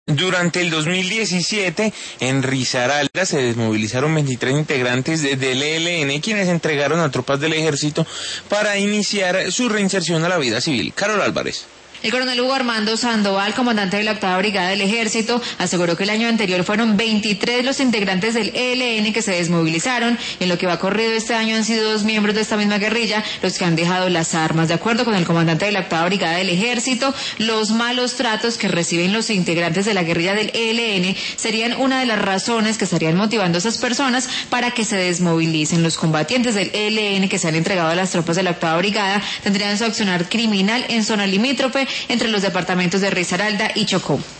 Durante el 2017, en Risaralda se desmovilizaron 23 integrantes del ELN, quienes se entregaron a tropas del ejército para iniciar su reinserción a la vida civil. Carol Álvarez. El coronel Hugo Armando Sandoval, comandante de la 8ª Brigada del Ejército, aseguró que el año anterior fueron 23 los integrantes del ELN que se desmovilizaron, y en lo que va corrido este año han sido 2 miembros de esta misma guerrilla los que han dejado las armas. De acuerdo con el comandante de la 8ª Brigada del Ejército, los malos tratos que reciben los integrantes de la guerrilla del ELN serían una de las razones que estarían motivando a esas personas para que se desmovilicen. Los combatientes del ELN que se han entregado a las tropas de la 8ª Brigada tendrían su accionar criminal en zona limítrofe entre los departamentos de Risaralda y Chocó.